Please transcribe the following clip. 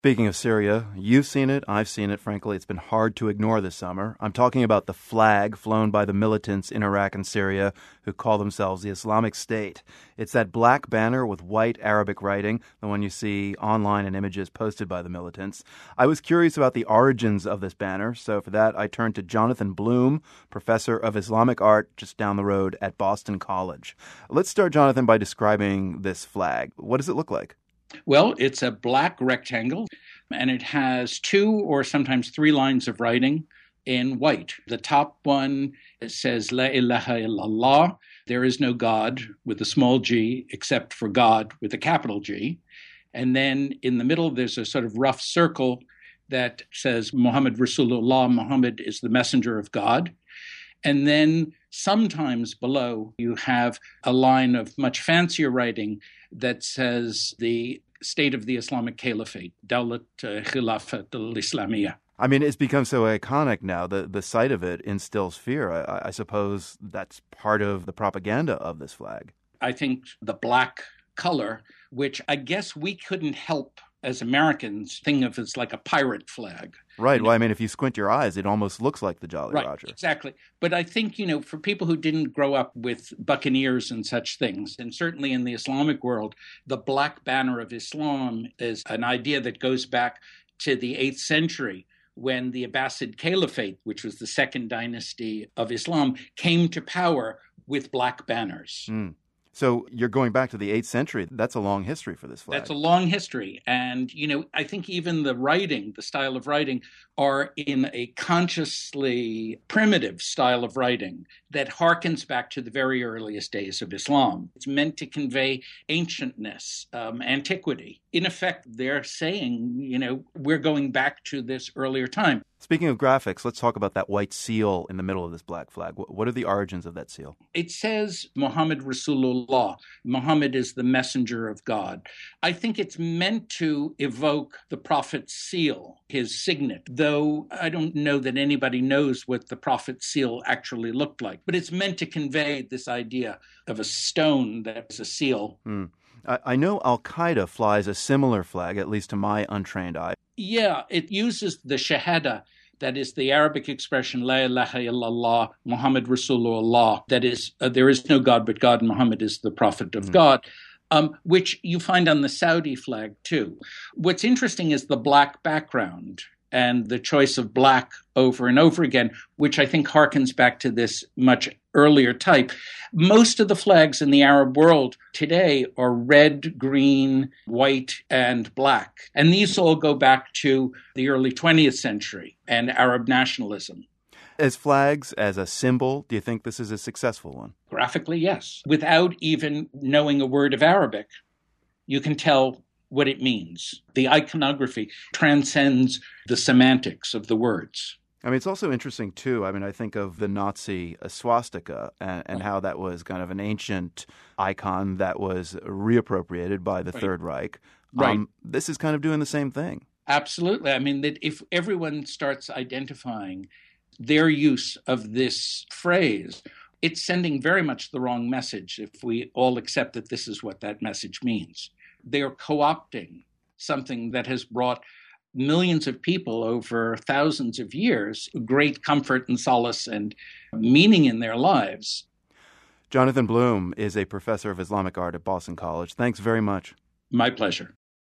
Speaking of Syria, you've seen it, I've seen it. Frankly, it's been hard to ignore this summer. I'm talking about the flag flown by the militants in Iraq and Syria who call themselves the Islamic State. It's that black banner with white Arabic writing, the one you see online in images posted by the militants. I was curious about the origins of this banner, so for that I turned to Jonathan Bloom, professor of Islamic art just down the road at Boston College. Let's start, Jonathan, by describing this flag. What does it look like? Well, it's a black rectangle, and it has 2 or sometimes 3 lines of writing in white. The top one says, La ilaha illallah, there is no God with a small g, except for God with a capital G. And then in the middle, there's a sort of rough circle that says, Muhammad Rasulullah, Muhammad is the messenger of God. And then sometimes below, you have a line of much fancier writing that says the state of the Islamic Caliphate, Dawlat Khilafat al-Islamiyah. I mean, it's become so iconic now. The sight of it instills fear. I suppose that's part of the propaganda of this flag. I think the black color, which I guess we couldn't help as Americans think of as like a pirate flag. Right. Well, I mean, if you squint your eyes, it almost looks like the Jolly right, Roger. Exactly. But I think, for people who didn't grow up with buccaneers and such things, and certainly in the Islamic world, the black banner of Islam is an idea that goes back to the 8th century when the Abbasid Caliphate, which was the second dynasty of Islam, came to power with black banners. Mm. So you're going back to the 8th century. That's a long history for this flag. That's a long history. And, I think even the writing, the style of writing, are in a consciously primitive style of writing that harkens back to the very earliest days of Islam. It's meant to convey ancientness, antiquity. In effect, they're saying, we're going back to this earlier time. Speaking of graphics, let's talk about that white seal in the middle of this black flag. What are the origins of that seal? It says Muhammad Rasulullah. Muhammad is the messenger of God. I think it's meant to evoke the prophet's seal, his signet, though I don't know that anybody knows what the prophet's seal actually looked like. But it's meant to convey this idea of a stone that's a seal. I know Al-Qaeda flies a similar flag, at least to my untrained eye. Yeah, it uses the shahada, that is the Arabic expression, La ilaha illallah, Muhammad Rasulullah, that is, there is no God but God, Muhammad is the prophet of God, which you find on the Saudi flag too. What's interesting is the black background and the choice of black over and over again, which I think harkens back to this much earlier type. Most of the flags in the Arab world today are red, green, white, and black. And these all go back to the early 20th century and Arab nationalism. As flags, as a symbol, do you think this is a successful one? Graphically, yes. Without even knowing a word of Arabic, you can tell what it means. The iconography transcends the semantics of the words. I mean, it's also interesting, too. I mean, I think of the Nazi swastika and how that was kind of an ancient icon that was reappropriated by the Third Reich. Right. This is kind of doing the same thing. Absolutely. I mean, that if everyone starts identifying their use of this phrase, it's sending very much the wrong message if we all accept that this is what that message means. They are co-opting something that has brought millions of people over thousands of years great comfort and solace and meaning in their lives. Jonathan Bloom is a professor of Islamic art at Boston College. Thanks very much. My pleasure.